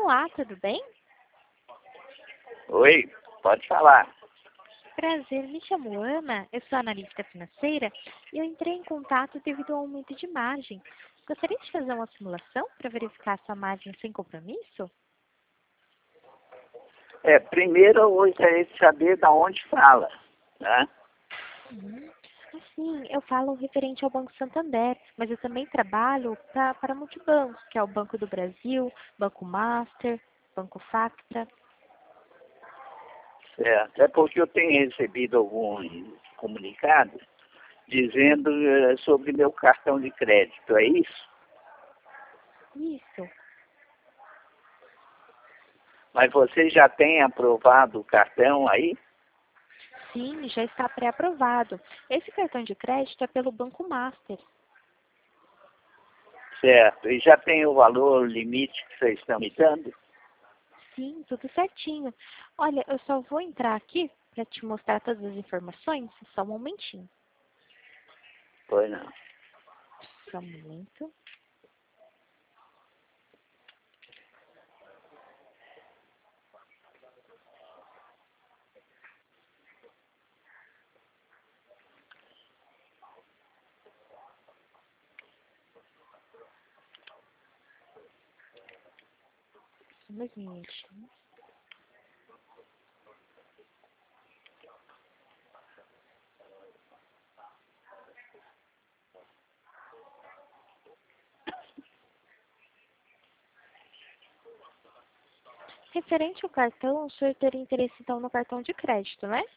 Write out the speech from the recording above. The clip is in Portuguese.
Olá, tudo bem? Oi, pode falar. Prazer, me chamo Ana, eu sou analista financeira e eu entrei em contato devido ao aumento de margem. Gostaria de fazer uma simulação para verificar sua margem sem compromisso? Primeiro eu gostaria de saber da onde fala, né? Assim, eu falo referente ao Banco Santander, mas eu também trabalho para multibancos, que é o Banco do Brasil, Banco Master, Banco Facta. Certo. É porque eu tenho recebido alguns comunicados dizendo sobre meu cartão de crédito, é isso? Isso. Mas você já tem aprovado o cartão aí? Sim, já está pré-aprovado. Esse cartão de crédito é pelo Banco Master. Certo. E já tem o valor limite que vocês estão me dando? Sim, tudo certinho. Olha, eu só vou entrar aqui para te mostrar todas as informações. Só um momentinho. Pois não. Só um momento. Só mais um minutinho. Referente ao cartão, o senhor teria interesse então no cartão de crédito, né?